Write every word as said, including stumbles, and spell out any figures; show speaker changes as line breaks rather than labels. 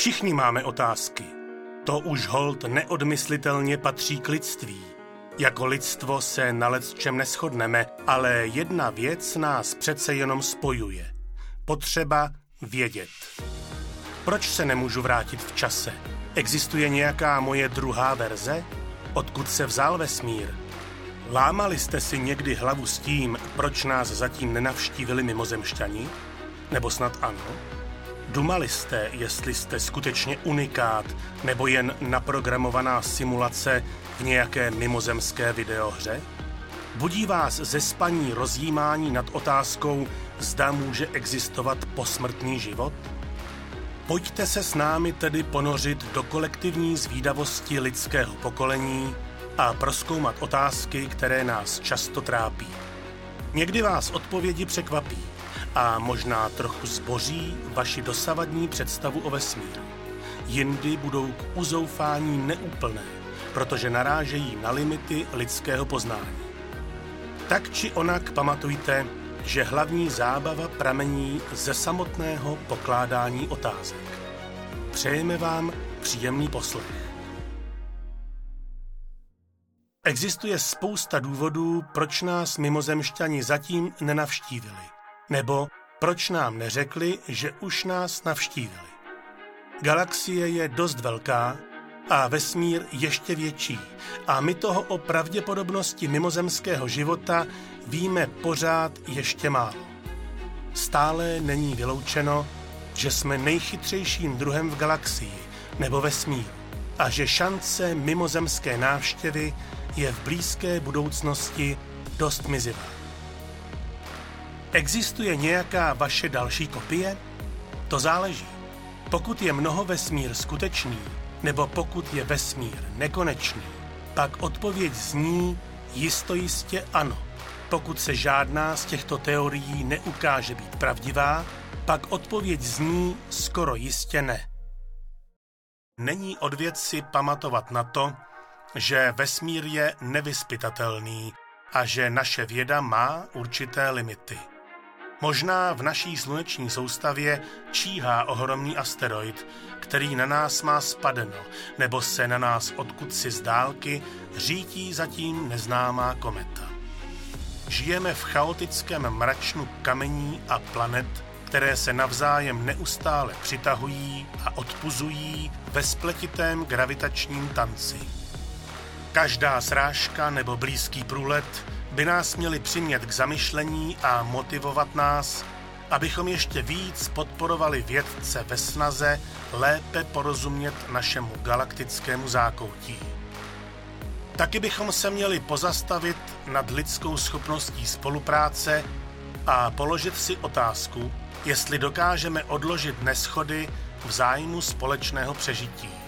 Všichni máme otázky. To už holt neodmyslitelně patří k lidství. Jako lidstvo se na lecčem neshodneme, ale jedna věc nás přece jenom spojuje. Potřeba vědět. Proč se nemůžu vrátit v čase? Existuje nějaká moje druhá verze? Odkud se vzal vesmír? Lámali jste si někdy hlavu s tím, proč nás zatím nenavštívili mimozemšťani? Nebo snad ano? Dumali jste, jestli jste skutečně unikát nebo jen naprogramovaná simulace v nějaké mimozemské videohře? Budí vás ze spaní rozjímání nad otázkou, zda může existovat posmrtný život? Pojďte se s námi tedy ponořit do kolektivní zvídavosti lidského pokolení a prozkoumat otázky, které nás často trápí. Někdy vás odpovědi překvapí a možná trochu zboří vaši dosavadní představu o vesmíru. Jindy budou k uzoufání neúplné, protože narážejí na limity lidského poznání. Tak či onak pamatujte, že hlavní zábava pramení ze samotného pokládání otázek. Přejeme vám příjemný poslech. Existuje spousta důvodů, proč nás mimozemšťani zatím nenavštívili, nebo proč nám neřekli, že už nás navštívili. Galaxie je dost velká a vesmír ještě větší a my toho o pravděpodobnosti mimozemského života víme pořád ještě málo. Stále není vyloučeno, že jsme nejchytřejším druhem v galaxii nebo vesmíru a že šance mimozemské návštěvy je v blízké budoucnosti dost mizivá. Existuje nějaká vaše další kopie? To záleží. Pokud je mnohovesmír skutečný, nebo pokud je vesmír nekonečný, pak odpověď zní jistojistě ano. Pokud se žádná z těchto teorií neukáže být pravdivá, pak odpověď zní skoro jistě ne. Není od věci pamatovat na to, že vesmír je nevyzpytatelný a že naše věda má určité limity. Možná v naší sluneční soustavě číhá ohromný asteroid, který na nás má spadeno, nebo se na nás odkudsi z dálky řítí zatím neznámá kometa. Žijeme v chaotickém mračnu kamení a planet, které se navzájem neustále přitahují a odpuzují ve spletitém gravitačním tanci. Každá srážka nebo blízký průlet by nás měli přimět k zamyšlení a motivovat nás, abychom ještě víc podporovali vědce ve snaze lépe porozumět našemu galaktickému zákoutí. Taky bychom se měli pozastavit nad lidskou schopností spolupráce a položit si otázku, jestli dokážeme odložit neshody v zájmu společného přežití.